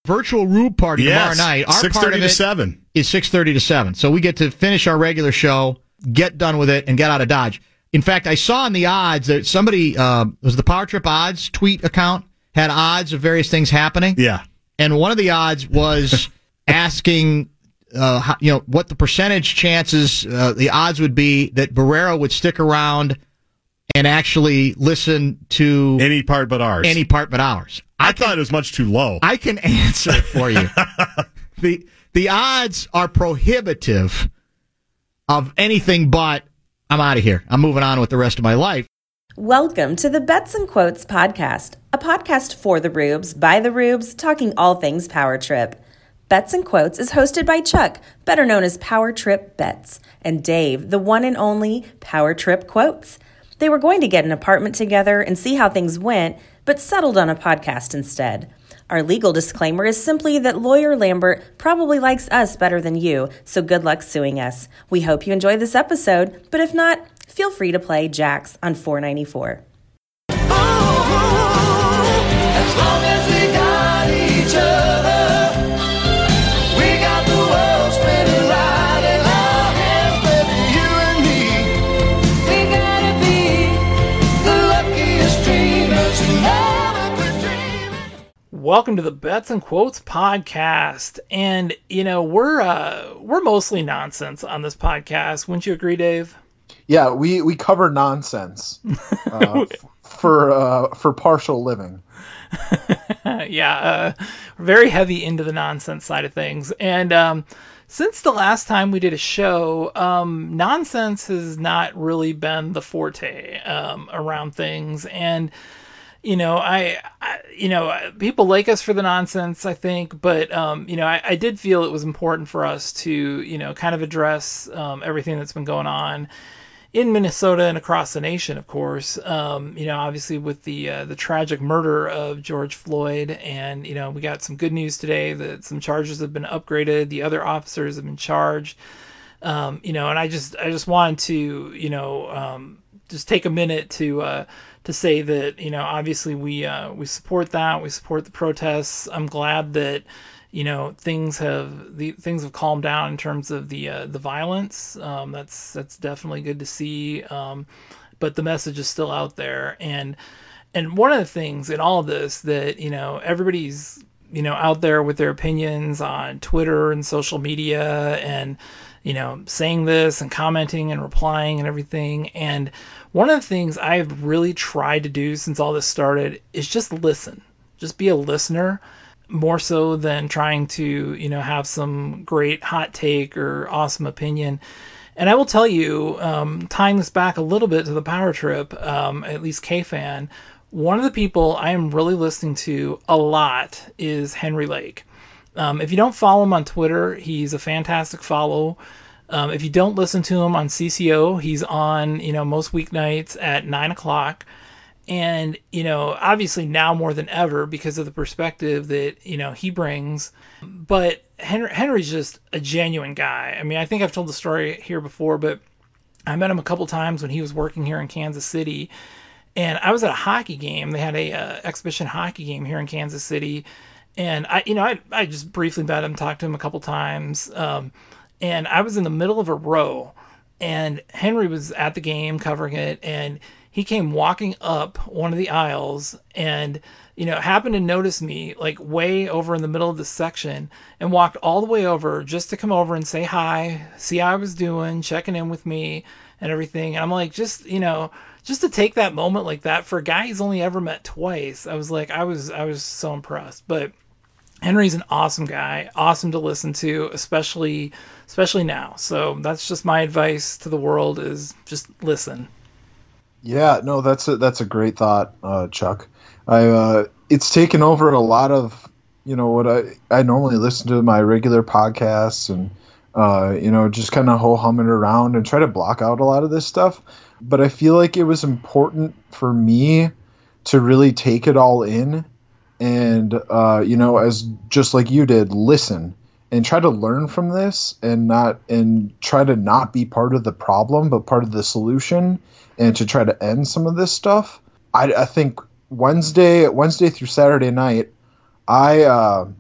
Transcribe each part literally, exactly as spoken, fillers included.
virtual Rube party yes, tomorrow night. Our six part thirty of to it seven. Is six thirty to seven. So we get to finish our regular show, get done with it, and get out of Dodge. In fact, I saw in the odds that somebody, uh, was the Power Trip Odds tweet account, had odds of various things happening. Yeah. And one of the odds was asking, uh, how, you know, what the percentage chances, uh, the odds would be that Barrera would stick around and actually listen to any part but ours. Any part but ours. I, I can, thought it was much too low. I can answer it for you. the The odds are prohibitive of anything but I'm out of here. I'm moving on with the rest of my life. Welcome to the Bets and Quotes podcast, a podcast for the Rubes, by the Rubes, talking all things Power Trip. Bets and Quotes is hosted by Chuck, better known as Power Trip Bets, and Dave, the one and only Power Trip Quotes. They were going to get an apartment together and see how things went, but settled on a podcast instead. Our legal disclaimer is simply that Lawyer Lambert probably likes us better than you, so good luck suing us. We hope you enjoy this episode, but if not, feel free to play Jax on four ninety-four. Ooh, as long as we got each other, we got the world spinning right in our hands, baby, you and me. We gotta be the luckiest dreamers who never quit dreaming. Welcome to the Bets and Quotes podcast, and you know we're uh, we're mostly nonsense on this podcast. Wouldn't you agree, Dave? Yeah, we, we cover nonsense uh, f- for uh, for partial living. yeah, uh, we're very heavy into the nonsense side of things, and um, since the last time we did a show, um, nonsense has not really been the forte um, around things, and. You know, I, I, you know, people like us for the nonsense, I think, but, um, you know, I, I did feel it was important for us to, you know, kind of address um, everything that's been going on in Minnesota and across the nation, of course. Um, you know, obviously with the uh, the tragic murder of George Floyd, and, you know, we got some good news today that some charges have been upgraded. The other officers have been charged. Um, you know, and I just, I just wanted to, you know, um, just take a minute to, uh, to say that, you know, obviously we uh, we support that, we support the protests. I'm glad that, you know, things have the things have calmed down in terms of the uh, the violence. Um, that's that's definitely good to see. Um, but the message is still out there, and and one of the things in all of this that, you know, everybody's, you know, out there with their opinions on Twitter and social media, and, you know, saying this and commenting and replying and everything. And one of the things I've really tried to do since all this started is just listen, just be a listener, more so than trying to, you know, have some great hot take or awesome opinion. And I will tell you, um, tying this back a little bit to the Power Trip, um, at least K-Fan, one of the people I am really listening to a lot is Henry Lake. Um, if you don't follow him on Twitter, he's a fantastic follow. Um, if you don't listen to him on C C O, he's on, you know, most weeknights at nine o'clock. And, you know, obviously now more than ever because of the perspective that, you know, he brings. But Henry, Henry's just a genuine guy. I mean, I think I've told the story here before, but I met him a couple times when he was working here in Kansas City. And I was at a hockey game. They had a uh, exhibition hockey game here in Kansas City. And, I, you know, I, I just briefly met him, talked to him a couple times. Um, and I was in the middle of a row, and Henry was at the game covering it, and he came walking up one of the aisles and, you know, happened to notice me like way over in the middle of the section, and walked all the way over just to come over and say hi, see how I was doing, checking in with me and everything. And I'm like, just, you know, just to take that moment like that for a guy he's only ever met twice, I was like, I was, I was so impressed. But Henry's an awesome guy, awesome to listen to, especially, especially now. So that's just my advice to the world is just listen. Yeah, no, that's a, that's a great thought, uh, Chuck. I, uh, it's taken over a lot of, you know, what I, I normally listen to my regular podcasts and, uh, you know, just kind of ho-hum it around and try to block out a lot of this stuff. But I feel like it was important for me to really take it all in and, uh, you know, as just like you did, listen and try to learn from this and not and try to not be part of the problem, but part of the solution, and to try to end some of this stuff. I, I think Wednesday, Wednesday through Saturday night, I uh,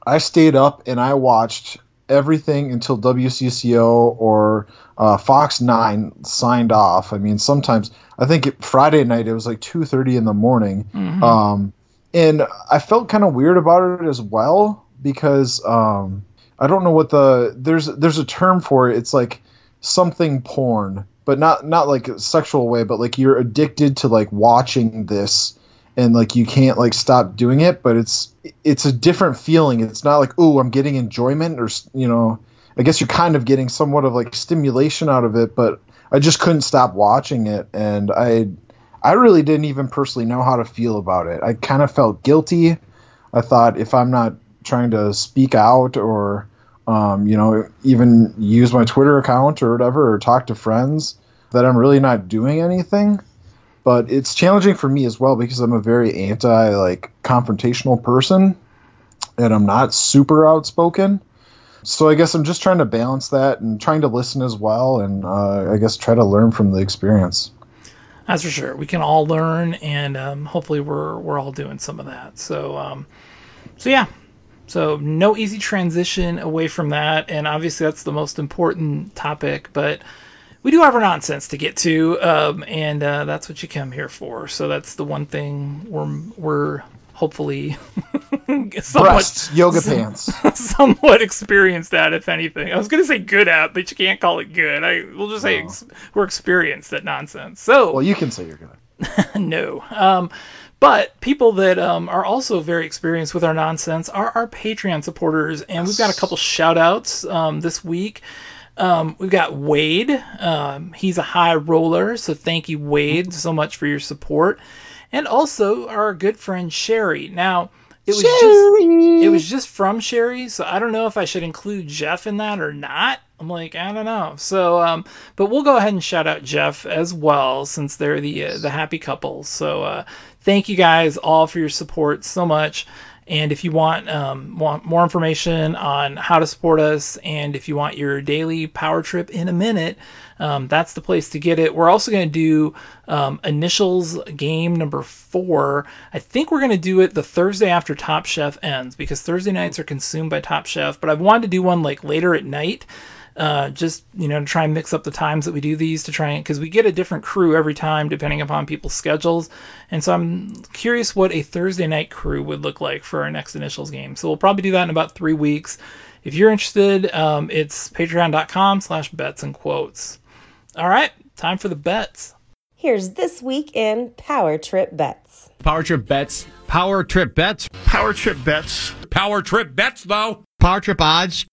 I stayed up and I watched everything until W C C O or uh, Fox nine signed off. I mean, sometimes I think it, Friday night it was like two thirty in the morning, Mm-hmm. um, and I felt kind of weird about it as well because um, I don't know what the there's there's a term for it. It's like something porn, but not not like a sexual way, but like you're addicted to like watching this. And like you can't like stop doing it, but it's it's a different feeling. It's not like, oh, I'm getting enjoyment, or you know, I guess you're kind of getting somewhat of like stimulation out of it. But I just couldn't stop watching it, and I I really didn't even personally know how to feel about it. I kind of felt guilty. I thought if I'm not trying to speak out or um, you know, even use my Twitter account or whatever, or talk to friends, that I'm really not doing anything. But it's challenging for me as well because I'm a very anti like confrontational person, and I'm not super outspoken. So I guess I'm just trying to balance that and trying to listen as well, and uh, I guess try to learn from the experience. That's for sure. We can all learn, and um, hopefully we're we're all doing some of that. So um, so yeah. So no easy transition away from that, and obviously that's the most important topic, but we do have our nonsense to get to, um, and uh, that's what you come here for. So that's the one thing we're we're hopefully somewhat, Breasts, yoga pants. somewhat experienced at, if anything. I was going to say good at, but you can't call it good. I we'll just say No. ex- we're experienced at nonsense. So Well, you can say you're good. no. Um, but people that um, are also very experienced with our nonsense are our Patreon supporters, and we've got a couple shout outs um, this week. Um, we've got Wade. Um, he's a high roller, so thank you, Wade, so much for your support. And also our good friend Sherry. Now, it was just it was just from Sherry, so I don't know if I should include Jeff in that or not. I'm like, I don't know. So, um, but we'll go ahead and shout out Jeff as well, since they're the uh, the happy couple. So, uh, thank you guys all for your support so much. And if you want um, want more information on how to support us, and if you want your daily power trip in a minute, um, that's the place to get it. We're also going to do um, Initials game number four. I think we're going to do it the Thursday after Top Chef ends, because Thursday nights are consumed by Top Chef. But I've wanted to do one like later at night. Uh, just, you know, to try and mix up the times that we do these, to try and, because we get a different crew every time depending upon people's schedules. And so I'm curious what a Thursday night crew would look like for our next Initials game. So we'll probably do that in about three weeks. If you're interested, um, it's patreon.com slash bets and quotes. All right, time for the bets. Here's this week in Power Trip Bets. Power Trip Bets. Power Trip Bets. Power Trip Bets. Power Trip Bets, though. Power Trip Odds.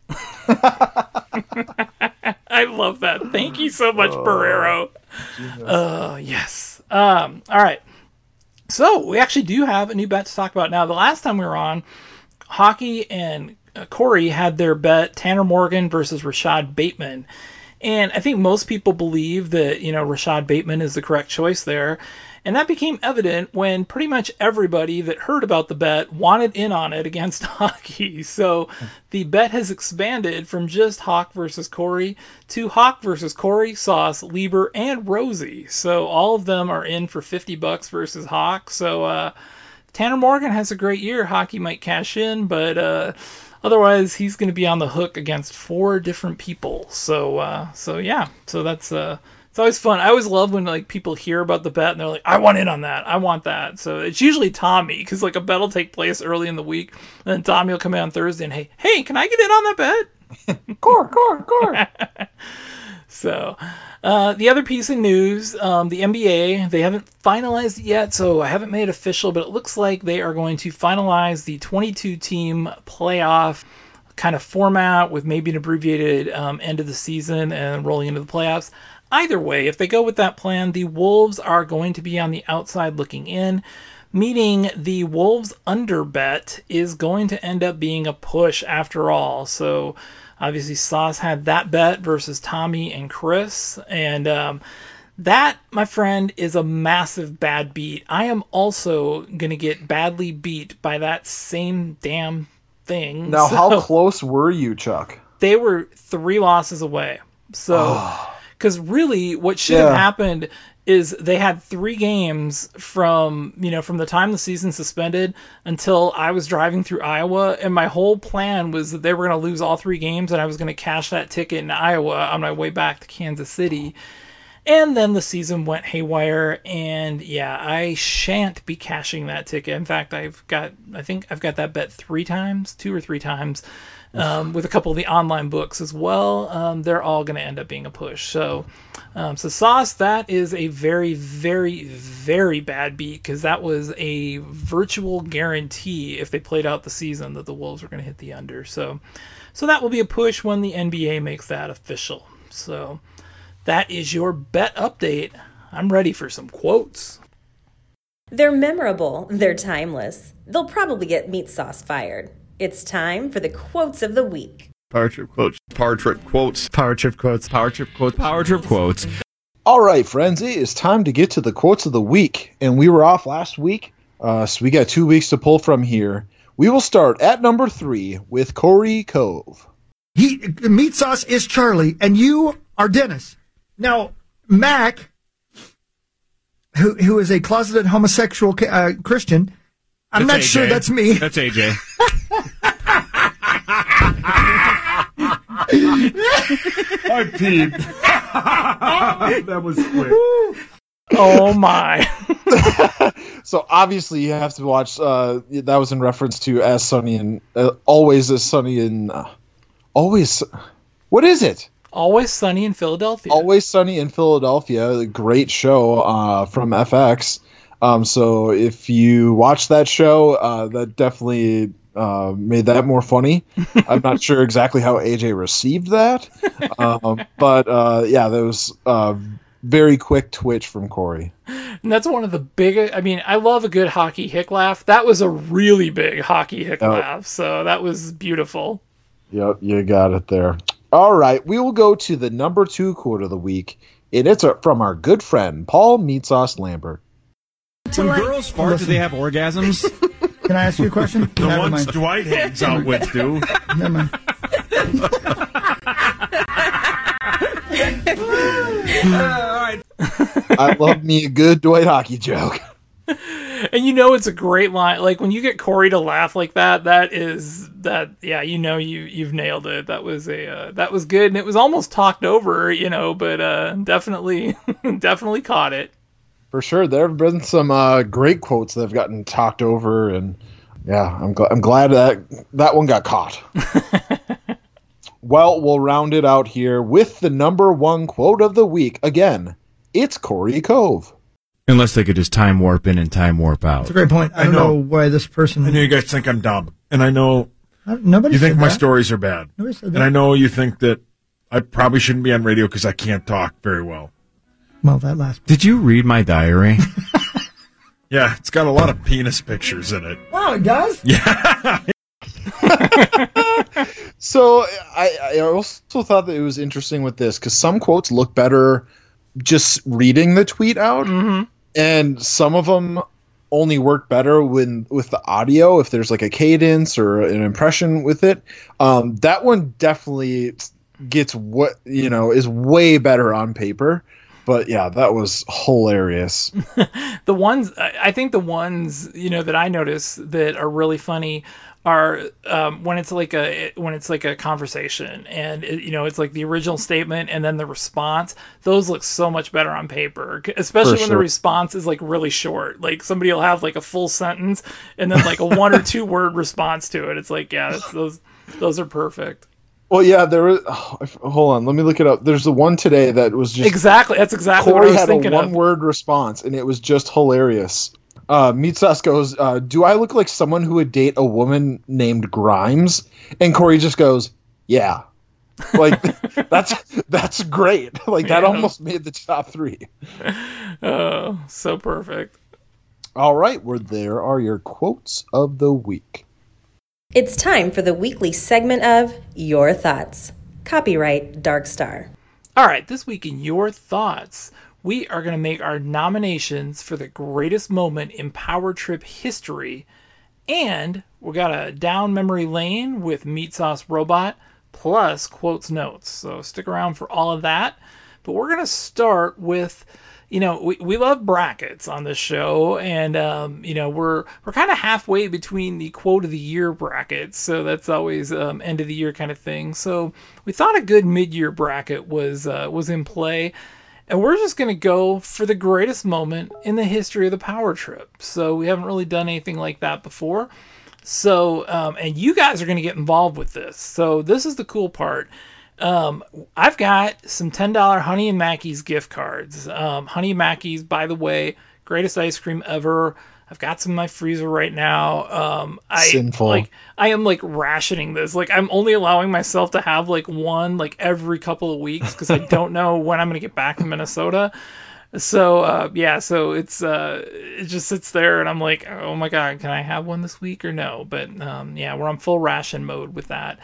I love that. Thank you so much, Barrero. Uh, yes. Um, all right. So we actually do have a new bet to talk about now. The last time we were on, Hockey and uh, Corey had their bet Tanner Morgan versus Rashad Bateman. And I think most people believe that, you know, Rashad Bateman is the correct choice there. And that became evident when pretty much everybody that heard about the bet wanted in on it against Hockey. So the bet has expanded from just Hawk versus Corey to Hawk versus Corey, Sauce, Lieber, and Rosie. So all of them are in for fifty bucks versus Hawk. So uh, Tanner Morgan has a great year. Hockey might cash in, but uh, otherwise he's going to be on the hook against four different people. So uh, so yeah, so that's uh, it's always fun. I always love when like people hear about the bet and they're like, I want in on that. I want that. So it's usually Tommy, because like a bet will take place early in the week, and then Tommy will come in on Thursday and hey, hey, can I get in on that bet? Core, core, core. So, uh, the other piece of news, um, the N B A, they haven't finalized it yet, so I haven't made it official, but it looks like they are going to finalize the twenty-two team playoff kind of format with maybe an abbreviated um, end of the season and rolling into the playoffs. Either way, if they go with that plan, the Wolves are going to be on the outside looking in, meaning the Wolves under bet is going to end up being a push after all. So obviously Sauce had that bet versus Tommy and Chris, and um, that, my friend, is a massive bad beat. I am also going to get badly beat by that same damn thing. Now, So how close were you, Chuck? they were three losses away. So... Oh. Because really, what should Yeah. have happened is they had three games from, you know, from the time the season suspended until I was driving through Iowa, and my whole plan was that they were going to lose all three games, and I was going to cash that ticket in Iowa on my way back to Kansas City. And then the season went haywire, and yeah, I shan't be cashing that ticket. In fact, I've got, I think I've got that bet three times, two or three times, um, with a couple of the online books as well. Um, they're all going to end up being a push. So, um, so Sauce, that is a very, very, very bad beat, because that was a virtual guarantee if they played out the season that the Wolves were going to hit the under. So, so that will be a push when the N B A makes that official. So. That is your bet update. I'm ready for some quotes. They're memorable, they're timeless. They'll probably get Meat Sauce fired. It's time for the quotes of the week. Power trip quotes. Power trip quotes. Power trip quotes. Power trip quotes. Power trip quotes. All right, friends, it is time to get to the quotes of the week. And we were off last week, uh, so we got two weeks to pull from here. We will start at number three with Corey Cove. He, Meat Sauce is Charlie, and you are Dennis. Now, Mac, who who is a closeted homosexual uh, Christian, I'm That's not A J. sure that's me. That's A J. I peed. That was quick. Oh my. So obviously you have to watch. Uh, that was in reference to As Sunny and uh, Always as Sunny in uh, Always. What is it? Always Sunny in Philadelphia. Always Sunny in Philadelphia. A great show uh, from F X. Um, so if you watch that show, uh, that definitely uh, made that more funny. I'm not sure exactly how A J received that, um, but uh, yeah, that was uh, very quick twitch from Corey. And that's one of the biggest. I mean, I love a good hockey hick laugh. That was a really big hockey hick Yep. laugh. So that was beautiful. Yep, you got it there. All right, we will go to the number two quote of the week, and it's uh, from our good friend Paul Meat Sauce Lambert. When girls fart, do they have orgasms? Can I ask you a question? The Never ones mind. Dwight hangs out with do. Never mind. I love me a good Dwight hockey joke. And you know it's a great line. Like when you get Corey to laugh like that, that is that. Yeah, you know you you've nailed it. That was a uh, that was good, and it was almost talked over, you know, but uh, definitely definitely caught it. For sure, there have been some uh, great quotes that have gotten talked over, and yeah, I'm gl- I'm glad that that one got caught. Well, we'll round it out here with the number one quote of the week. Again, it's Corey Cove. Unless they could just time warp in and time warp out. That's a great point. I I don't know. know. why this person. I know you guys think I'm dumb, and I know I- Nobody you think said my that. stories are bad, Nobody said and that. I know you think that I probably shouldn't be on radio because I can't talk very well. Well, that last. Did you read my diary? Yeah, it's got a lot of penis pictures in it. Wow, it does? So I, I also thought that it was interesting with this because some quotes look better just reading the tweet out, Mm-hmm. and some of them only work better when with the audio if there's like a cadence or an impression with it. Um, that one definitely gets what you know is way better on paper. But yeah, that was hilarious. The ones I I think the ones you know that I notice that are really funny are um, when it's like a when it's like a conversation and it, you know it's like the original statement and then the response. Those look so much better on paper, especially For when the sure. response is like really short. Like somebody will have like a full sentence and then like a one or two word response to it. It's like yeah, that's, those those are perfect. Well, yeah, there was. Oh, if- hold on, let me look it up. There's the one today that was just Exactly, that's exactly what I Corey was had a thinking of. one-word response, and it was just hilarious. Uh, Meat Sauce goes, uh, "Do I look like someone who would date a woman named Grimes?" And Corey just goes, "Yeah." Like that's that's great. Like that Yeah. almost made the top three. Oh, so perfect. All right, well, there are your quotes of the week. It's time for the weekly segment of Your Thoughts. Copyright Dark Star. All right, this week in Your Thoughts, we are going to make our nominations for the greatest moment in Power Trip history. And we got a down memory lane with Meat Sauce Robot plus quotes notes. So stick around for all of that. But we're going to start with, you know, we, we love brackets on this show, and, um, you know, we're we're kind of halfway between the quote of the year brackets, so that's always um, end of the year kind of thing. So we thought a good mid-year bracket was uh, was in play, and we're just going to go for the greatest moment in the history of the Power Trip. So we haven't really done anything like that before. So, um, and you guys are going to get involved with this. So this is the cool part. Um, I've got some ten dollars Honey and Mackey's gift cards. Um, Honey and Mackey's, by the way, greatest ice cream ever. I've got some in my freezer right now. Um, I Sinful. like, I am like rationing this. Like, I'm only allowing myself to have like one like every couple of weeks because I don't know when I'm going to get back to Minnesota. So, uh, yeah, so it's, uh, it just sits there and I'm like, oh my God, can I have one this week or no? But, um, yeah, we're on full ration mode with that.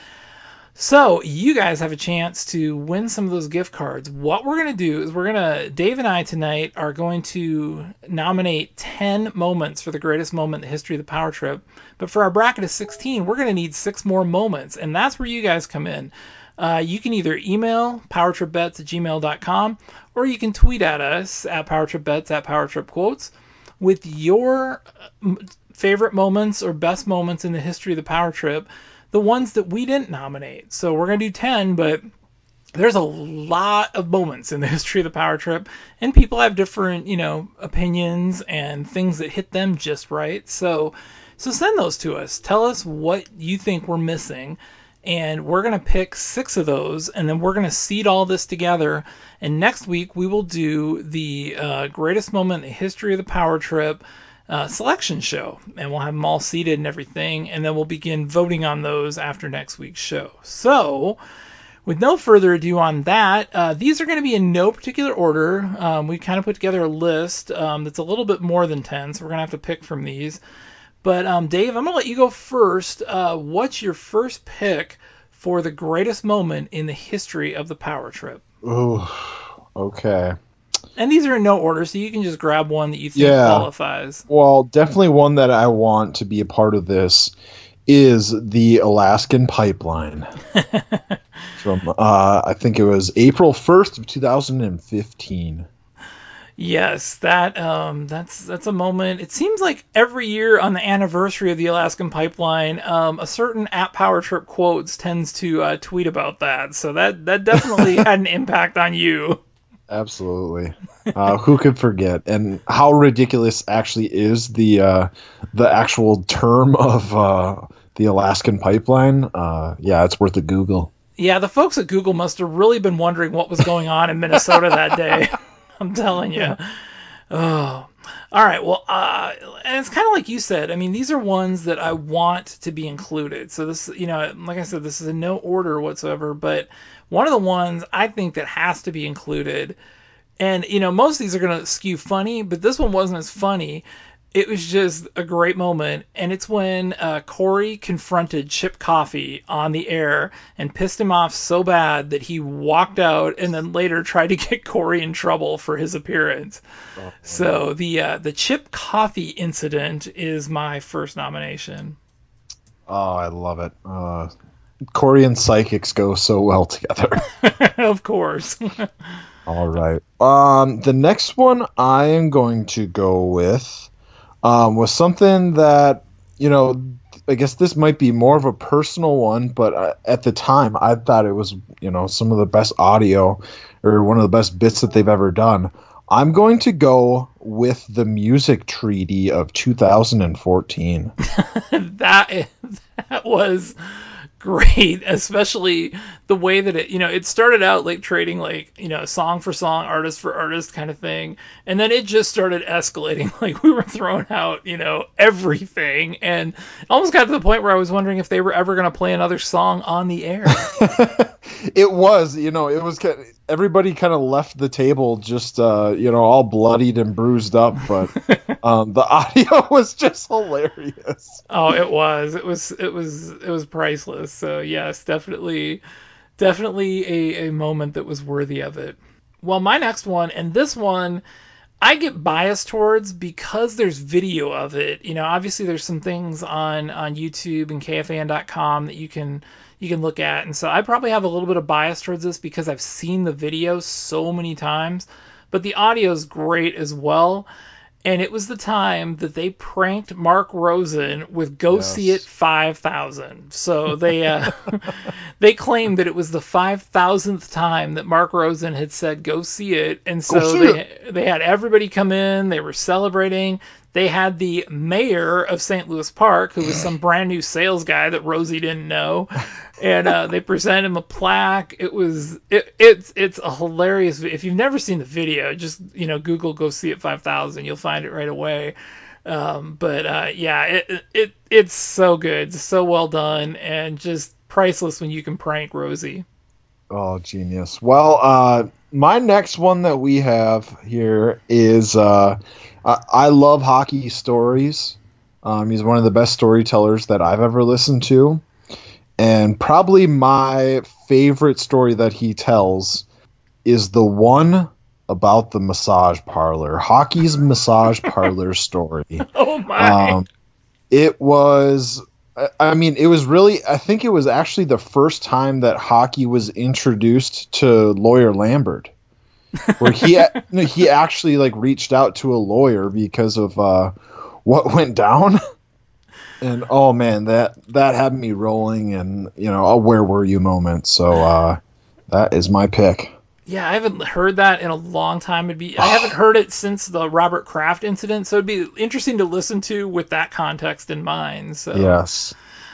So you guys have a chance to win some of those gift cards. What we're going to do is we're going to, Dave and I tonight are going to nominate ten moments for the greatest moment in the history of the Power Trip. But for our bracket of sixteen, we're going to need six more moments. And that's where you guys come in. Uh, you can either email powertripbets at gmail dot com or you can tweet at us at powertripbets at powertripquotes with your favorite moments or best moments in the history of the Power Trip, the ones that we didn't nominate. So we're going to do ten, but there's a lot of moments in the history of the Power Trip, and people have different, you know, opinions and things that hit them just right. So, so send those to us. Tell us what you think we're missing. And we're going to pick six of those, and then we're going to seed all this together. And next week, we will do the uh, greatest moment in the history of the Power Trip uh, selection show. And we'll have them all seeded and everything. And then we'll begin voting on those after next week's show. So, with no further ado on that, uh, these are going to be in no particular order. Um, we kind of put together a list um, that's a little bit more than ten, so we're going to have to pick from these. But, um, Dave, I'm going to let you go first. Uh, what's your first pick for the greatest moment in the history of the Power Trip? Ooh, okay. And these are in no order, so you can just grab one that you think Yeah. qualifies. Well, definitely one that I want to be a part of this is the Alaskan Pipeline. From, uh, I think it was April first of two thousand fifteen. Yes, that um, that's that's a moment. It seems like every year on the anniversary of the Alaskan Pipeline, um, a certain at Power Trip Quotes tends to uh, tweet about that. So that that definitely had an impact on you. Absolutely. Uh, who could forget? And how ridiculous actually is the uh, the actual term of uh, the Alaskan Pipeline? Uh, yeah, it's worth a Google. Yeah, the folks at Google must have really been wondering what was going on in Minnesota that day. I'm telling you. Oh, all right. Well, uh, and it's kind of like you said. I mean, these are ones that I want to be included. So this, you know, like I said, this is in no order whatsoever. But one of the ones I think that has to be included, and you know, most of these are going to skew funny, but this one wasn't as funny. It was just a great moment, and it's when uh, Corey confronted Chip Coffey on the air and pissed him off so bad that he walked out and then later tried to get Corey in trouble for his appearance. Oh, so the uh, the Chip Coffey incident is my first nomination. Oh, I love it. Uh, Corey and psychics go so well together. Of course. All right. Um, the next one I am going to go with um, was something that, you know, I guess this might be more of a personal one, but uh, at the time I thought it was, you know, some of the best audio or one of the best bits that they've ever done. I'm going to go with the music treaty of two thousand fourteen. that that was great, especially the way that it, you know, it started out like trading like, you know, song for song, artist for artist kind of thing. And then it just started escalating. Like we were throwing out, you know, everything. And it almost got to the point where I was wondering if they were ever going to play another song on the air. It was, you know, it was kind of, everybody kind of left the table just, uh, you know, all bloodied and bruised up. But um, the audio was just hilarious. Oh, it was. It was. It was. It was priceless. So yes, definitely, definitely a, a moment that was worthy of it. Well, my next one, and this one, I get biased towards because there's video of it. You know, obviously there's some things on, on YouTube and K F A N dot com that you can you can look at, and so I probably have a little bit of bias towards this because I've seen the video so many times. But the audio is great as well. And it was the time that they pranked Mark Rosen with Go Yes. See It five thousand. So they uh, they claimed that it was the five thousandth time that Mark Rosen had said Go See It. And so see they, they had everybody come in. They were celebrating. They had the mayor of Saint Louis Park, who was some brand new sales guy that Rosie didn't know. And uh, they presented him a plaque. It was it, it's it's a hilarious. If you've never seen the video, just you know Google Go See It five thousand. You'll find it right away. Um, but uh, yeah, it it it's so good, so well done, and just priceless when you can prank Rosie. Oh, genius. Well, uh, my next one that we have here is uh, I, I love hockey stories. Um, he's one of the best storytellers that I've ever listened to. And probably my favorite story that he tells is the one about the massage parlor, hockey's massage parlor story. Oh my! Um, it was, I- I mean, it was really, I think it was actually the first time that hockey was introduced to Lawyer Lambert, where he no, he actually like reached out to a lawyer because of uh, what went down. And oh man, that that had me rolling, and you know, a where were you moment. So uh, that is my pick. Yeah, I haven't heard that in a long time. It'd be I haven't heard it since the Robert Kraft incident, so it'd be interesting to listen to with that context in mind. So Yes.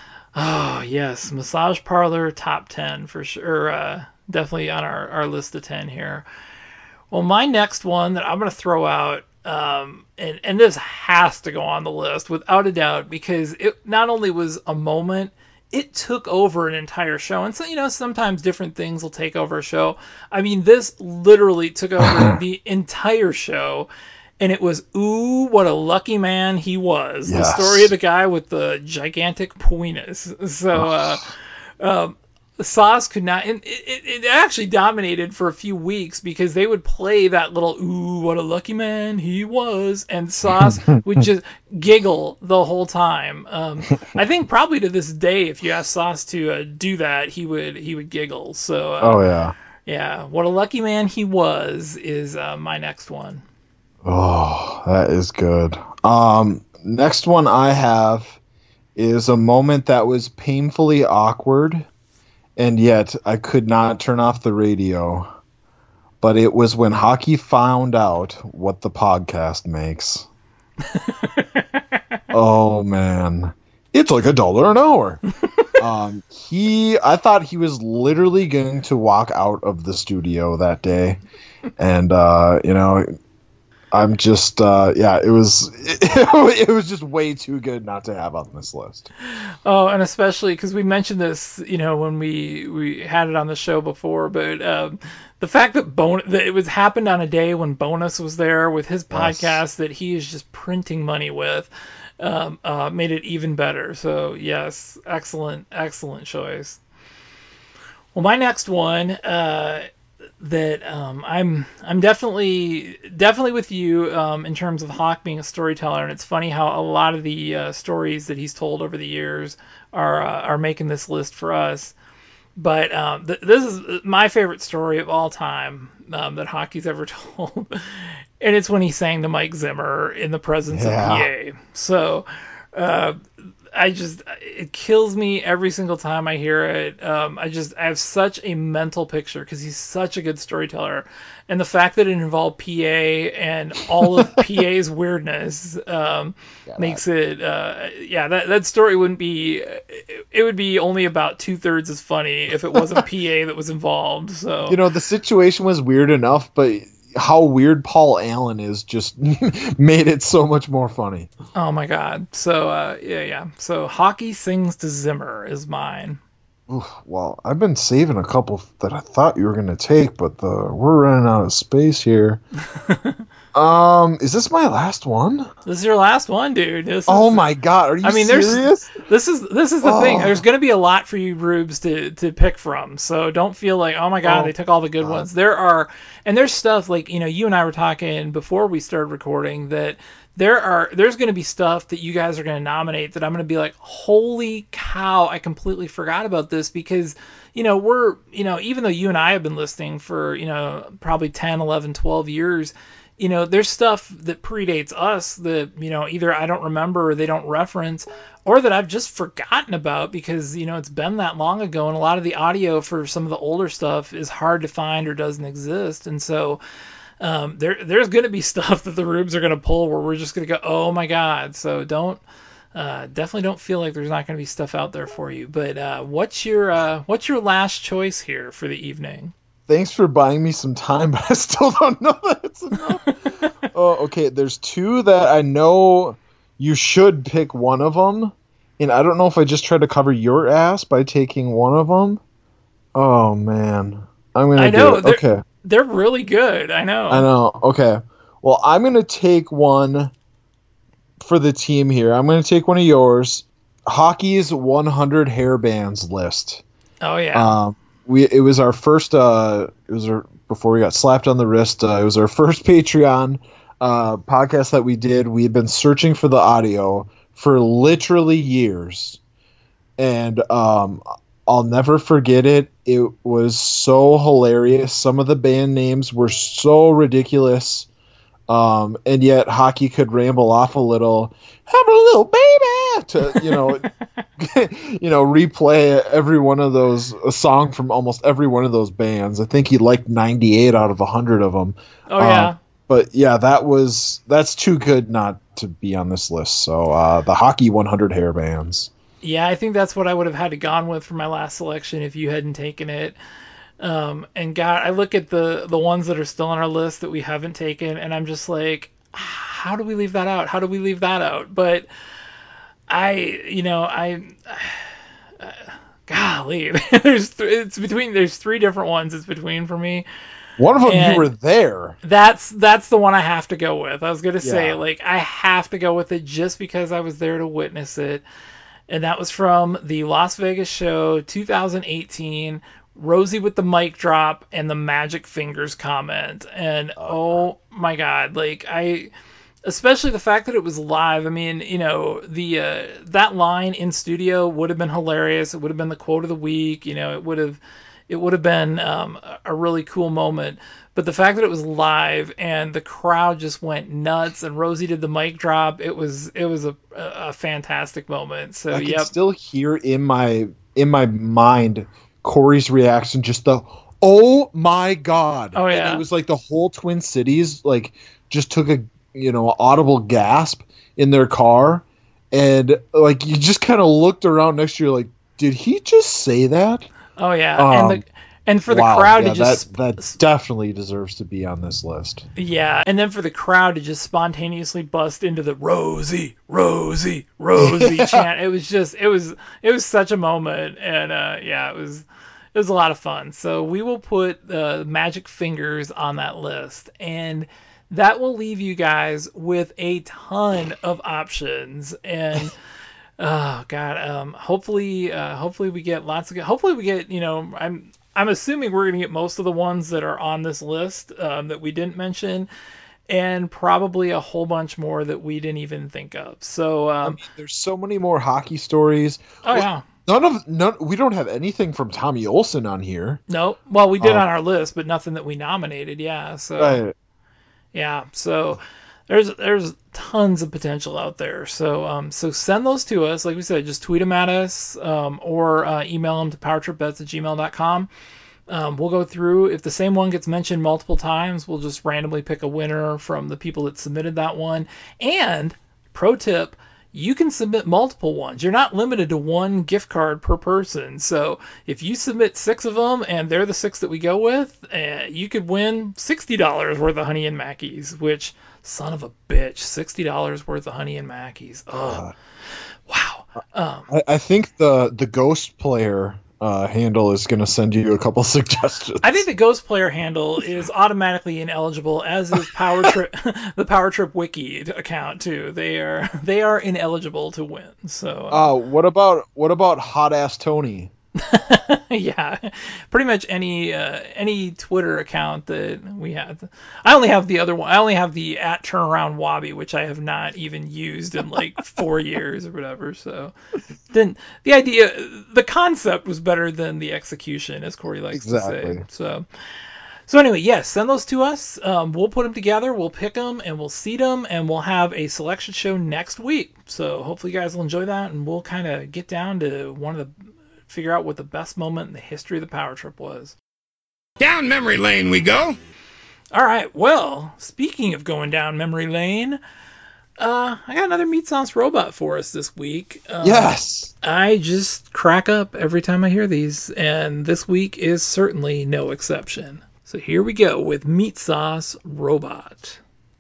oh yes, massage parlor top ten for sure. Uh, definitely on our, our list of ten here. Well, my next one that I'm gonna throw out. Um, and, and this has to go on the list without a doubt because it not only was a moment, it took over an entire show. And so, you know, sometimes different things will take over a show. I mean, this literally took over the entire show. And it was, ooh, what a lucky man he was. Yes. The story of the guy with the gigantic penis. So, uh, um, Sauce could not, and it, it, it actually dominated for a few weeks because they would play that little, ooh, what a lucky man he was, and Sauce would just giggle the whole time. Um, I think probably to this day, if you ask Sauce to uh, do that, he would he would giggle. So, uh, Oh yeah. yeah, what a lucky man he was is uh, my next one. Oh, that is good. Um, next one I have is a moment that was painfully awkward. And yet, I could not turn off the radio. But it was when hockey found out what the podcast makes. Oh, man. It's like a dollar an hour. um, he, I thought he was literally going to walk out of the studio that day. And, uh, you know, I'm just, uh, yeah, it was, it, it was just way too good not to have on this list. Oh, and especially because we mentioned this, you know, when we, we had it on the show before, but um, the fact that, bon- that it was happened on a day when Bonus was there with his podcast Yes. that he is just printing money with um, uh, made it even better. So, yes, excellent, excellent choice. Well, my next one uh, that um, I'm I'm definitely definitely with you um, in terms of Hawk being a storyteller, and it's funny how a lot of the uh, stories that he's told over the years are uh, are making this list for us. But um, th- this is my favorite story of all time um, that Hockey's ever told, and it's when he sang to Mike Zimmer in the presence Yeah. of P A. So. Uh, I just, it kills me every single time I hear it. Um, I just, I have such a mental picture because he's such a good storyteller. And the fact that it involved P A and all of P A's weirdness um, Yeah, makes it, uh, yeah, that, that story wouldn't be, it, it would be only about two thirds as funny if it wasn't P A that was involved. So, You know, the situation was weird enough, but how weird Paul Allen is just made it so much more funny. oh my God. So, uh, yeah, yeah. So Hockey Sings to Zimmer is mine. Oof, well, I've been saving a couple that I thought you were going to take, but the, we're running out of space here. um, is this my last one? This is your last one, dude. This Oh is, my God, are you I mean, serious? there's this is this is the Oh. thing. There's going to be a lot for you rubes to to pick from. So don't feel like, oh my God, Oh, they took all the good ones. There are, and there's stuff like, you know, you and I were talking before we started recording that there are there's going to be stuff that you guys are going to nominate that I'm going to be like, holy cow, I completely forgot about this, because you know, we're, you know, even though you and I have been listening for, you know, probably ten, eleven, twelve years, you know, there's stuff that predates us that, you know, either I don't remember or they don't reference, or that I've just forgotten about because, you know, it's been that long ago, and a lot of the audio for some of the older stuff is hard to find or doesn't exist. And so um, there there's going to be stuff that the rubes are going to pull where we're just going to go, oh my God. So don't uh, definitely don't feel like there's not going to be stuff out there for you. But uh, what's your uh, what's your last choice here for the evening? Thanks for buying me some time, but I still don't know that it's enough. Oh, okay, there's two that I know you should pick one of them, and I don't know if I just tried to cover your ass by taking one of them. Oh, man. I'm going to I know. do it. They're, Okay. they're really good. I know. I know. Okay. Well, I'm going to take one for the team here. I'm going to take one of yours. Hockey's one hundred hair bands list. Oh, yeah. Um, we it was our first. Uh, it was our, before we got slapped on the wrist. Uh, it was our first Patreon uh, podcast that we did. We had been searching for the audio for literally years, and um, I'll never forget it. It was so hilarious. Some of the band names were so ridiculous, um, and yet Hockey could ramble off a little. Have a little baby to you know. you know, replay every one of those, a song from almost every one of those bands. I think he liked ninety-eight out of one hundred of them. Oh, yeah. Um, but yeah, that was, that's too good not to be on this list. So uh, the Hockey one hundred hair bands. Yeah, I think that's what I would have had to gone with for my last selection if you hadn't taken it. Um, and God, I look at the, the ones that are still on our list that we haven't taken, and I'm just like, how do we leave that out? How do we leave that out? But I, you know, I, uh, golly, there's th- it's between there's three different ones. It's between for me. One of them And you were there. That's that's the one I have to go with. I was gonna say Yeah. like I have to go with it just because I was there to witness it, and that was from the Las Vegas show two thousand eighteen. Rosie with the mic drop and the magic fingers comment, and oh my God, like I. Especially the fact that it was live. I mean, you know, the uh, that line in studio would have been hilarious. It would have been the quote of the week. You know, it would have it would have been um, a really cool moment. But the fact that it was live and the crowd just went nuts and Rosie did the mic drop, it was it was a, a fantastic moment. So I can yep. still hear in my in my mind Corey's reaction, just the oh my God. Oh, yeah. And it was like the whole Twin Cities like just took a you know, audible gasp in their car, and like you just kind of looked around next to you like, did he just say that? Oh yeah, Um, and the and for wow, the crowd yeah, to just that, that definitely deserves to be on this list. yeah, and then for the crowd to just spontaneously bust into the Rosie, Rosie, Rosie chant, it was just it was it was such a moment, and uh, yeah, it was it was a lot of fun. So we will put uh, Magic Fingers on that list, and that will leave you guys with a ton of options. And oh God, um, hopefully, uh, hopefully we get lots of. Hopefully we get. You know, I'm I'm assuming we're gonna get most of the ones that are on this list um, that we didn't mention, and probably a whole bunch more that we didn't even think of. So um, I mean, there's so many more hockey stories. oh yeah. None of none. We don't have anything from Tommy Olson on here. No, well we did Um, on our list, but nothing that we nominated. Yeah, so. Right. Yeah, so there's there's tons of potential out there. So um, so send those to us. Like we said, just tweet them at us um, or uh, email them to powertripbets at gmail dot com. Um, we'll go through. If the same one gets mentioned multiple times, we'll just randomly pick a winner from the people that submitted that one. And pro tip, you can submit multiple ones. You're not limited to one gift card per person. So if you submit six of them and they're the six that we go with, uh, you could win sixty dollars worth of Honey and Mackies, which, son of a bitch, sixty dollars worth of Honey and Mackies. Oh, wow. Um, I, I think the the ghost player uh, handle is going to send you a couple suggestions. I think the Ghost Player handle is automatically ineligible, as is Power Trip, the Power Trip Wiki account too. They are they are ineligible to win. So. Oh, uh, what about what about Hot Ass Tony? Yeah, pretty much any uh, any Twitter account that we have. I only have the other one. I only have the at Turnaround Wabi, which I have not even used in like four years or whatever. So, then the idea, the concept was better than the execution, as Corey likes exactly. to say. So, so anyway, yes, send those to us. Um, we'll put them together. We'll pick them and we'll seed them, and we'll have a selection show next week. So hopefully you guys will enjoy that, and we'll kind of get down to one of the. Figure out what the best moment in the history of the Power Trip was. Down memory lane we go. All right. Well, speaking of going down memory lane, uh, I got another Meat Sauce Robot for us this week. Um, yes. I just crack up every time I hear these, and this week is certainly no exception. So here we go with Meat Sauce Robot.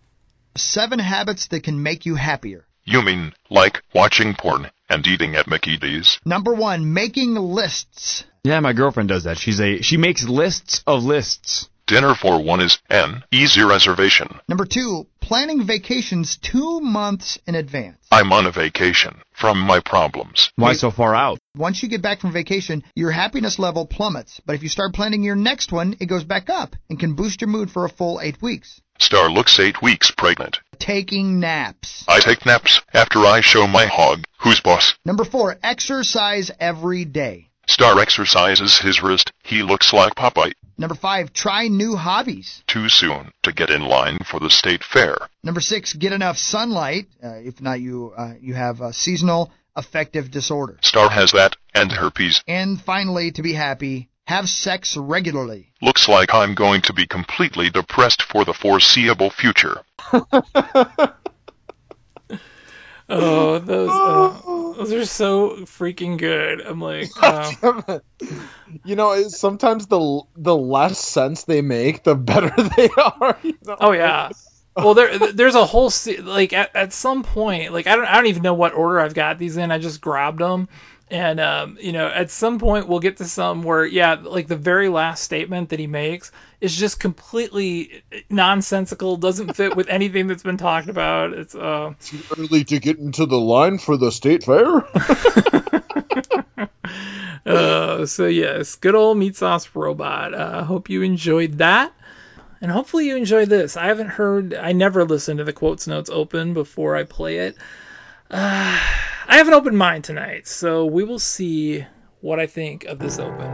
Seven habits that can make you happier. You mean like watching porn and eating at Mickey D's? Number one, making lists. Yeah, my girlfriend does that. She's a she makes lists of lists. Dinner for one is an easy reservation. Number two, planning vacations two months in advance. I'm on a vacation from my problems. Why so far out? Once you get back from vacation, your happiness level plummets. But if you start planning your next one, it goes back up and can boost your mood for a full eight weeks. Star looks eight weeks pregnant. Taking naps. I take naps after I show my hog who's boss. Number four, exercise every day. Star exercises his wrist. He looks like Popeye. Number five, try new hobbies. Too soon to get in line for the state fair. Number six, get enough sunlight. Uh, if not, you uh, you have a seasonal affective disorder. Star has that and herpes. And finally, to be happy, have sex regularly. Looks like I'm going to be completely depressed for the foreseeable future. Oh, those uh, those are so freaking good. I'm like, oh. You know, it's sometimes the the less sense they make, the better they are. You know? Oh yeah. Well, there there's a whole se- like at, at some point, like I don't I don't even know what order I've got these in. I just grabbed them. And, um, you know, at some point we'll get to some where, yeah, like the very last statement that he makes is just completely nonsensical, doesn't fit with anything that's been talked about. It's uh... too early to get into the line for the state fair. uh, so, yes, good old Meat Sauce Robot. I uh, hope you enjoyed that. And hopefully you enjoyed this. I haven't heard, I never listen to the Quotes Notes Open before I play it. Uh, I have an open mind tonight, so we will see what I think of this open.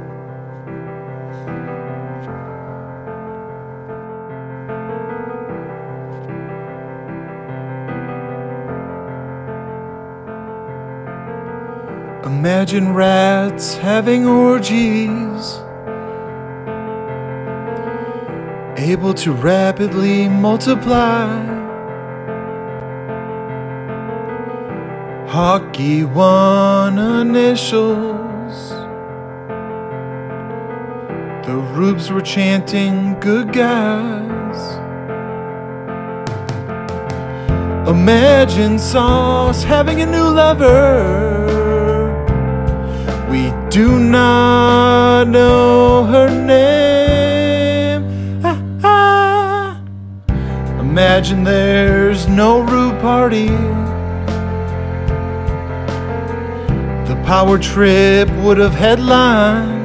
Imagine rats having orgies, able to rapidly multiply. Hockey one initials. The Rubes were chanting good guys. Imagine Sauce having a new lover. We do not know her name. Ah, ah. Imagine there's no Rube party. The Power Trip would have headlined.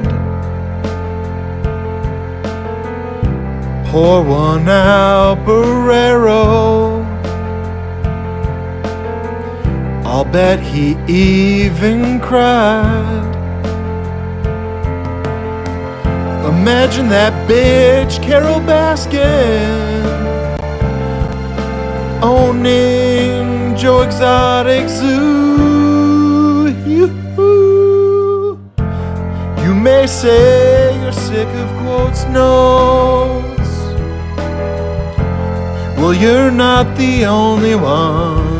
Pour one out, Barrero. I'll bet he even cried. Imagine that bitch, Carol Baskin, owning Joe Exotic Zoo. You may say you're sick of Quotes Notes. Well, you're not the only one.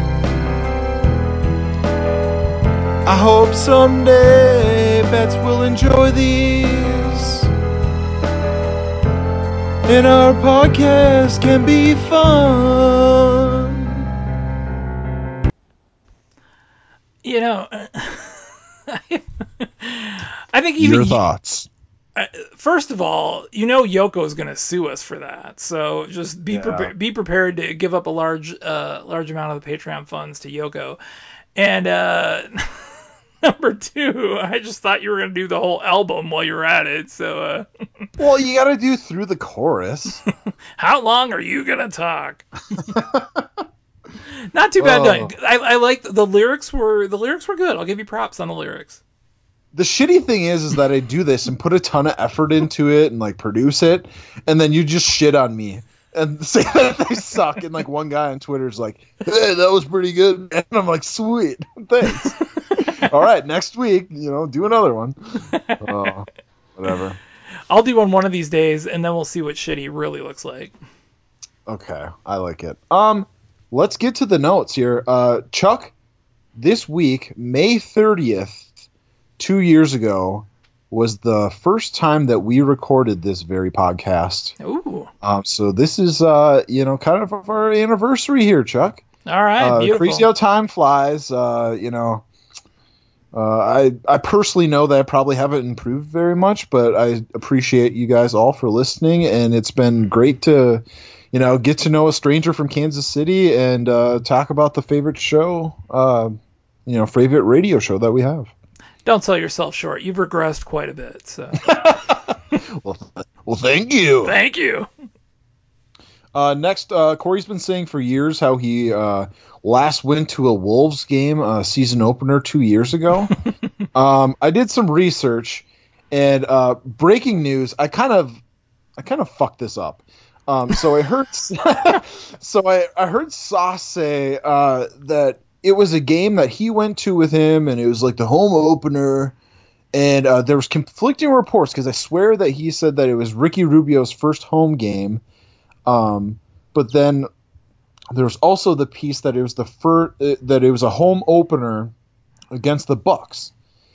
I hope someday Bets will enjoy these, and our podcast can be fun. You know, think even Your thoughts. Uh, first of all, you know Yoko is going to sue us for that, so just be Yeah. prepared. Be prepared to give up a large, uh, large amount of the Patreon funds to Yoko. And uh, number two, I just thought you were going to do the whole album while you were at it. So, uh, Well, you got to do through the chorus. how long are you going to talk? Not too bad Oh. done. I, I liked the lyrics were the lyrics were good. I'll give you props on the lyrics. The shitty thing is, is that I do this and put a ton of effort into it and like produce it, and then you just shit on me and say that they suck. And like one guy on Twitter is like, "Hey, that was pretty good," and I'm like, "Sweet, thanks." All right, next week, you know, do another one. Oh, whatever. I'll do one one of these days, and then we'll see what shitty really looks like. Okay, I like it. Um, let's get to the notes here. Uh, Chuck, this week, May thirtieth. Two years ago was the first time that we recorded this very podcast. Ooh. Um, so this is, uh, you know, kind of our anniversary here, Chuck. All right, Uh, beautiful. crazy how time flies. Uh, you know, uh, I I personally know that I probably haven't improved very much, but I appreciate you guys all for listening, and it's been great to, you know, get to know a stranger from Kansas City and uh, talk about the favorite show, uh, you know, favorite radio show that we have. Don't sell yourself short. You've regressed quite a bit. So well, well, thank you. Thank you. Uh, next, uh, Corey's been saying for years how he uh, last went to a Wolves game, uh, season opener two years ago. um, I did some research, and uh, breaking news. I kind of, I kind of fucked this up. Um, so I heard, so I, I heard Sauce say uh, that it was a game that he went to with him, and it was like the home opener. And uh, there was conflicting reports because I swear that he said that it was Ricky Rubio's first home game. Um, but then there was also the piece that it was the first, uh, that it was a home opener against the Bucks.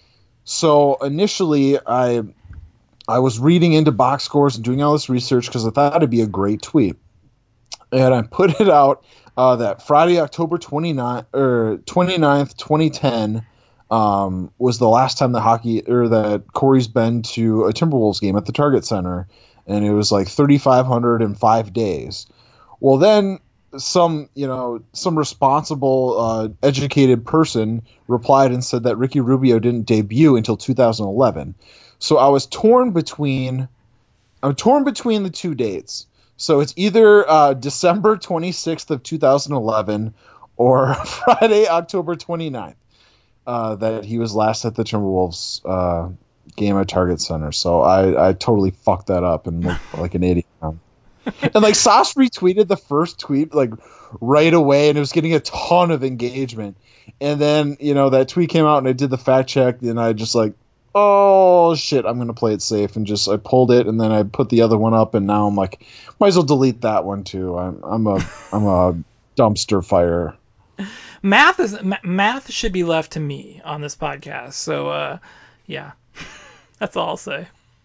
So initially, I I was reading into box scores and doing all this research because I thought it'd be a great tweet, and I put it out uh, that Friday, October twenty-ninth or twenty-ninth, twenty ten. Um, was the last time the hockey or that Corey's been to a Timberwolves game at the Target Center, and it was like thirty-five hundred in five days. Well, then some, you know, some responsible, uh, educated person replied and said that Ricky Rubio didn't debut until two thousand eleven. So I was torn between, I'm torn between the two dates. So it's either uh, December twenty-sixth of two thousand eleven or Friday, October twenty-ninth. Uh, that he was last at the Timberwolves uh, game at Target Center. So I, I totally fucked that up and looked like an idiot. And like Sauce retweeted the first tweet like right away, and it was getting a ton of engagement. And then, you know, that tweet came out and I did the fact check, and I just like, oh shit, I'm gonna play it safe, and just I pulled it, and then I put the other one up, and now I'm like, might as well delete that one too. I'm I'm a I'm a dumpster fire. Math is ma- math should be left to me on this podcast. So, uh, yeah, that's all I'll say.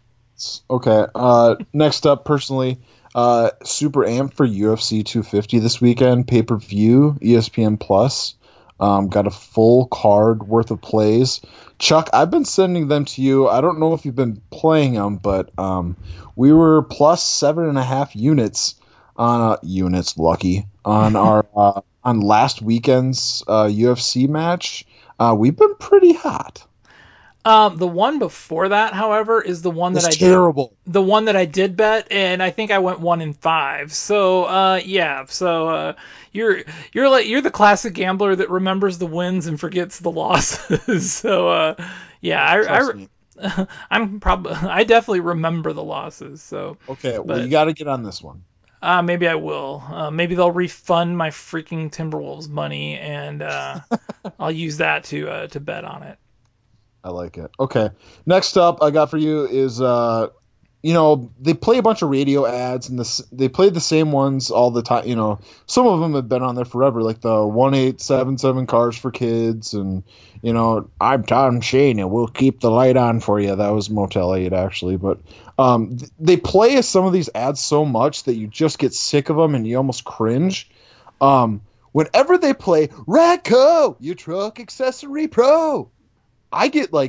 Okay. Uh, next up, personally, uh, super amped for U F C two fifty this weekend. Pay per view, E S P N Plus. Um, got a full card worth of plays. Chuck, I've been sending them to you. I don't know if you've been playing them, but um, we were plus seven and a half units on uh, units. Lucky on our. Uh, On last weekend's uh, U F C match, uh, we've been pretty hot. Um, the one before that, however, is the one that It's I terrible. Did, the one that I did bet, and I think I went one in five. So, uh, yeah. So uh, you're you're like you're the classic gambler that remembers the wins and forgets the losses. so, uh, yeah, I, I I'm probably I definitely remember the losses. So okay, well but, you got to get on this one. Uh, maybe I will. Uh, maybe they'll refund my freaking Timberwolves money, and uh, I'll use that to uh, to bet on it. I like it. Okay, next up I got for you is, uh, you know, they play a bunch of radio ads, and this they play the same ones all the time. You know, some of them have been on there forever, like the one eight seven seven Cars for Kids, and you know, I'm Tom Shane, and we'll keep the light on for you. That was Motel eight actually, but. Um, th- they play some of these ads so much that you just get sick of them and you almost cringe. Um, whenever they play Radco, your truck accessory pro, I get like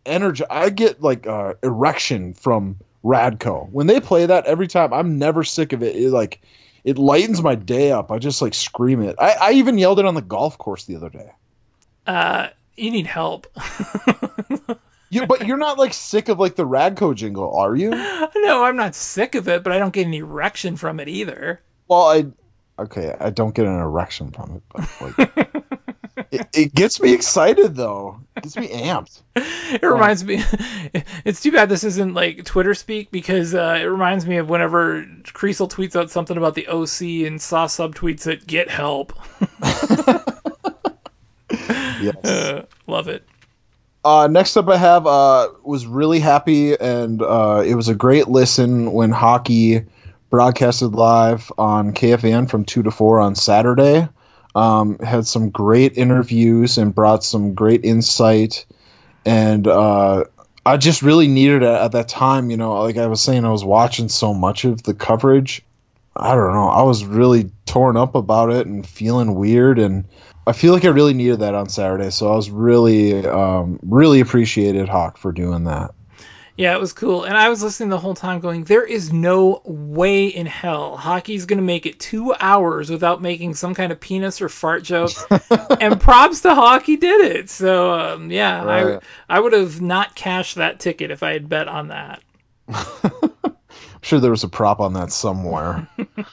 energy. I get like uh, erection from Radco when they play that every time. I'm never sick of it. It like it lightens my day up. I just like scream it. I, I even yelled it on the golf course the other day. Uh, you need help. You, but you're not like sick of like the Radco jingle, are you? No, I'm not sick of it, but I don't get an erection from it either. Well, I okay, I don't get an erection from it, but like it, it gets me excited though. It gets me amped. It reminds me. It's too bad this isn't like Twitter speak, because uh, it reminds me of whenever Creasel tweets out something about the O C and Saw subtweets it, "Get help." Yes. Uh, love it. Uh, next up I have, uh, was really happy, and uh, it was a great listen when hockey broadcasted live on K F A N from two to four on Saturday. Um, had some great interviews and brought some great insight, and uh, I just really needed it at that time. You know, like I was saying, I was watching so much of the coverage. I don't know. I was really torn up about it and feeling weird, and I feel like I really needed that on Saturday, so I was really, um, really appreciated Hawk for doing that. Yeah, it was cool. And I was listening the whole time going, there is no way in hell hockey's going to make it two hours without making some kind of penis or fart joke. And props to Hockey did it. So, um, yeah, Right. I I would have not cashed that ticket if I had bet on that. I'm sure there was a prop on that somewhere.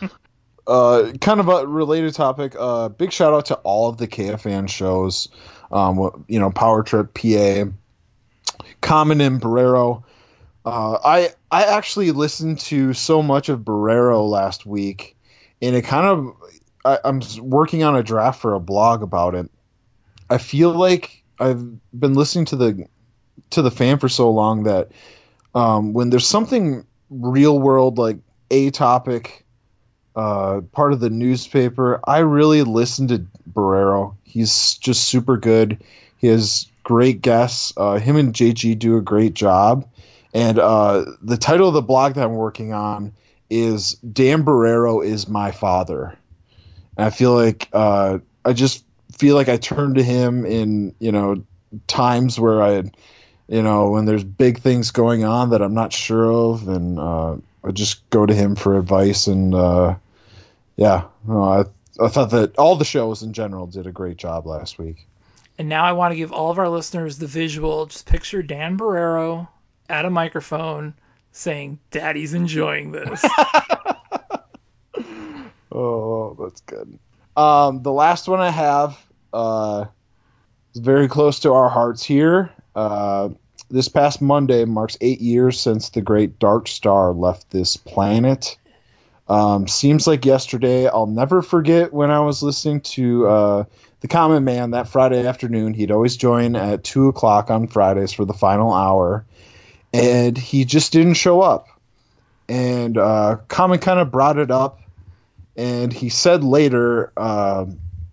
Uh, kind of a related topic. Uh, big shout out to all of the K F A N shows. Um, you know, Power Trip, P A, Common and Barrero. Uh, I I actually listened to so much of Barrero last week, and it kind of I, I'm working on a draft for a blog about it. I feel like I've been listening to the to the fan for so long that um, when there's something real world like a topic. Uh, part of the newspaper, I really listened to Barrero. He's just super good. He has great guests. Uh, him and J G do a great job. And uh, the title of the blog that I'm working on is Dan Barrero is My Father. And I feel like uh, I just feel like I turn to him in, you know, times where I, you know, when there's big things going on that I'm not sure of, and uh, I just go to him for advice. And uh, yeah, no, I I thought that all the shows in general did a great job last week. And now I want to give all of our listeners the visual. Just picture Dan Barrero at a microphone saying, "Daddy's enjoying this." Oh, that's good. Um, the last one I have uh, is very close to our hearts here. Uh, this past Monday marks eight years since the great Dark Star left this planet. Um, seems like yesterday. I'll never forget when I was listening to uh, The Common Man that Friday afternoon. He'd always join at two o'clock on Fridays for the final hour, and he just didn't show up. And uh, Common kind of brought it up, and he said later, uh,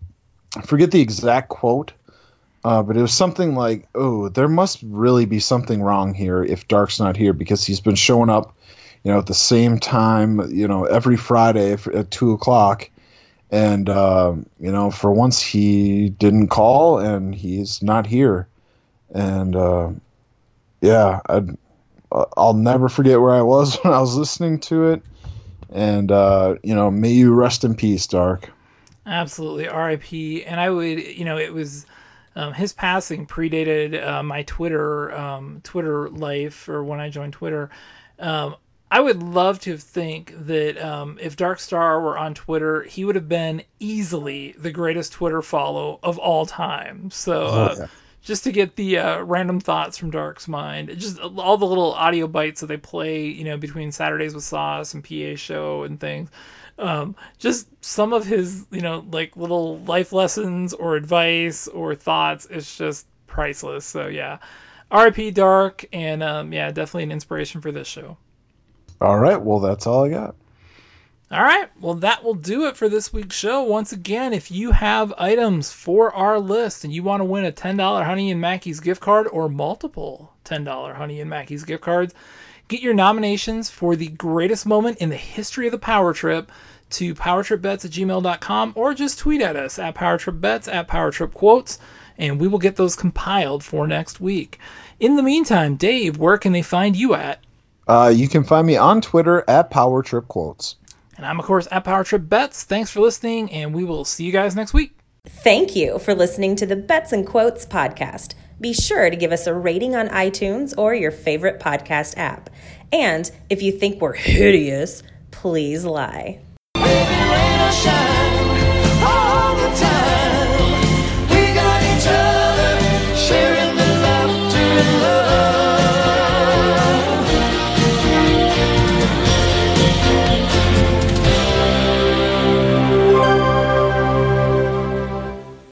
I forget the exact quote, uh, but it was something like, oh, there must really be something wrong here if Dark's not here, because he's been showing up, you know, at the same time, you know, every Friday at two o'clock. And, uh, you know, for once he didn't call and he's not here. And, uh, yeah, I'd, I'll never forget where I was when I was listening to it. And, uh, you know, may you rest in peace, Dark. Absolutely, R I P. And I would, you know, it was um, his passing predated uh, my Twitter um, Twitter life, or when I joined Twitter. Um, I would love to think that um, if Dark Star were on Twitter, he would have been easily the greatest Twitter follow of all time. So uh, Oh, yeah. just to get the uh, random thoughts from Dark's mind, just all the little audio bites that they play, you know, between Saturdays with Sauce and P A show and things. Um, just some of his, you know, like little life lessons or advice or thoughts is just priceless. So yeah, R I P Dark, and um, yeah, definitely an inspiration for this show. All right. Well, that's all I got. All right. Well, that will do it for this week's show. Once again, if you have items for our list and you want to win a ten dollars Honey and Mackey's gift card or multiple ten dollars Honey and Mackey's gift cards, get your nominations for the greatest moment in the history of the Power Trip to powertripbets at gmail dot com, or just tweet at us at powertripbets, at powertripquotes. and we will get those compiled for next week. In the meantime, Dave, where can they find you at? Uh, you can find me on Twitter at PowerTripQuotes. And I'm, of course, at PowerTripBets. Thanks for listening, and we will see you guys next week. Thank you for listening to the Bets and Quotes podcast. Be sure to give us a rating on iTunes or your favorite podcast app. And if you think we're hideous, please lie. Baby, rain or shine.